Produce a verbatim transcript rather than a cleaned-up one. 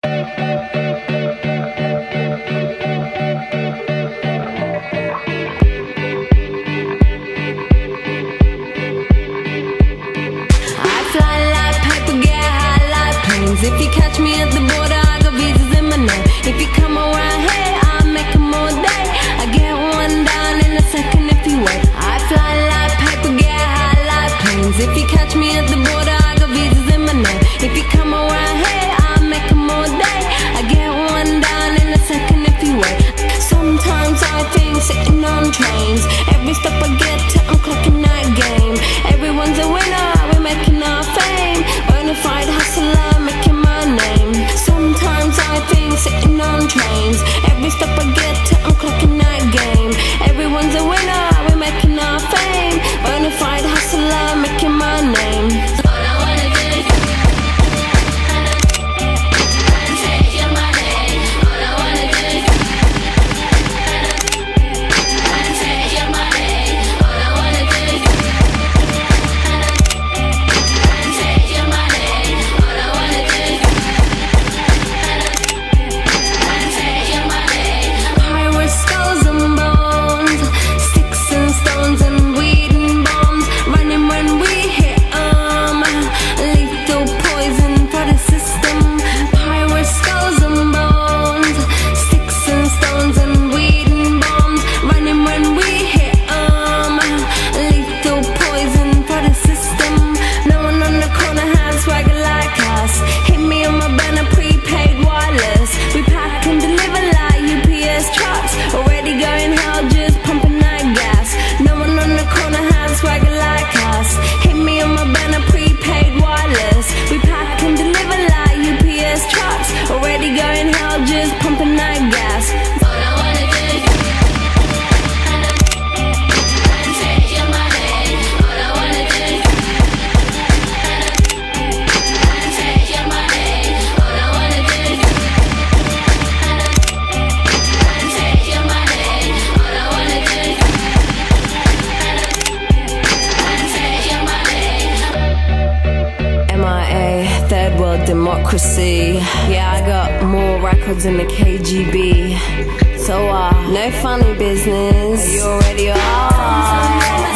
If you catch me at the border, I got visas in my name. If you come around here, I'll make them all day. I get one down in a second if you wait. I fly like paper, get high like planes. If you catch me at the border, I got visas in my name. If you come around here, I'll make them all day. I get one down in a second if you wait. Sometimes I think sitting on trains. Every stop I get to, I'm clocking that game. Everyone's a winner, we're making our fame. Bonafide hustler, making my name. Sometimes I think sitting on trains. Every stop I get to, I'm clocking that game. Everyone's a winner, we're making our fame. Bonafide hustler, making my name. All I wanna do is take your money. All I wanna do is take your money. All I wanna do is take your money. All I wanna do is take your money. Pirates, skulls and bones, sticks and stones and weed and bombs. Running when we hit 'em, lethal poison for the system. Pirates, skulls and bones, sticks and stones and weed and bombs. Running when we hit 'em, lethal poison for the system. No one on the corner has swagger like us. Hit me on my banner, prepaid wireless. We pack and deliver like U P S trucks. Already going hell, just pumping that gas. No one on the corner has swagger like us. Hit me on my banner, prepaid wireless. We pack and deliver like U P S trucks. Already going hell, just pumping that gas. All I wanna do is take your money. All I wanna do is take your money. All I wanna do is take your money. All I wanna do is take your money. M I A, third world democracy. Yeah, I got more records than the K G B. So uh, no funny business. You already are.